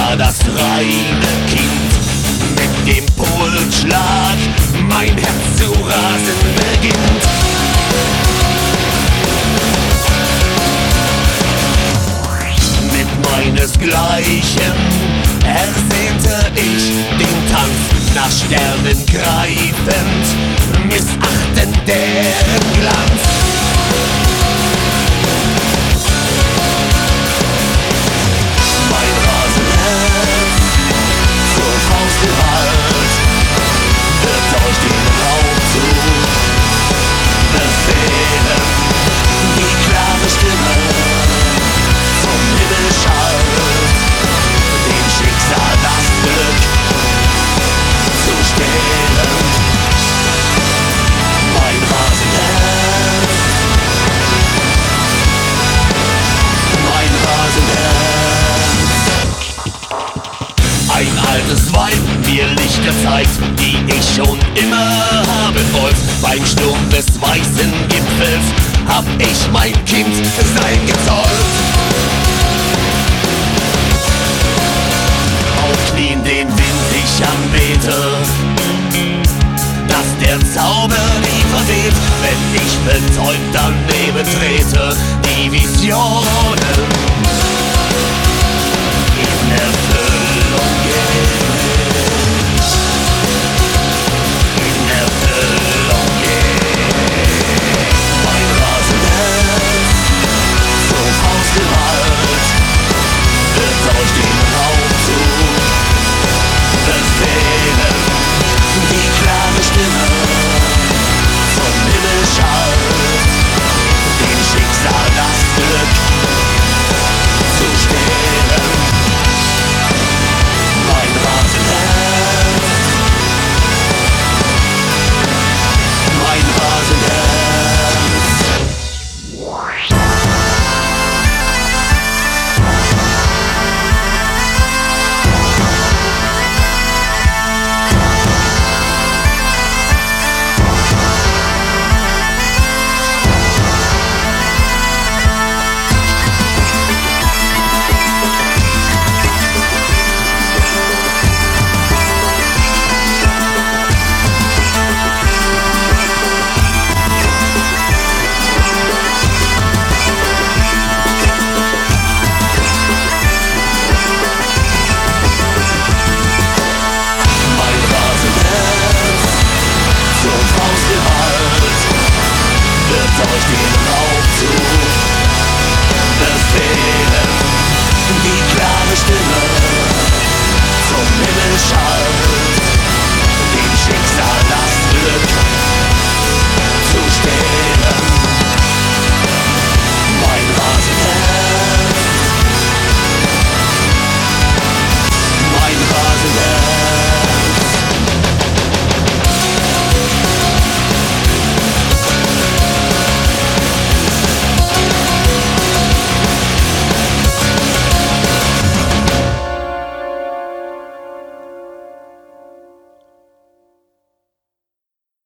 war das reine Kind. Mit dem Pulsschlag mein Herz zu rasen beginnt. Mit meinesgleichen ersehnte ich den Tanz nach Sternen greifend, missachtend deren Glanz. Mein Rasenherz zur Faustgewalt wird durch den Raumzug befehlen. Die klare Stimme zum Himmel schallt, dem Schicksal das Glück zu stehlen. Mein Rasenherz, mein Rasenherz. Ein altes Weib mir Licht gezeigt, die ich schon immer haben wollt. Beim Sturm des weißen Gipfels hab ich mein Kind sein gezollt. Auf Knien den Wind ich anbete, dass der Zauber nie verweht, wenn ich betäubt daneben trete. Die Visionen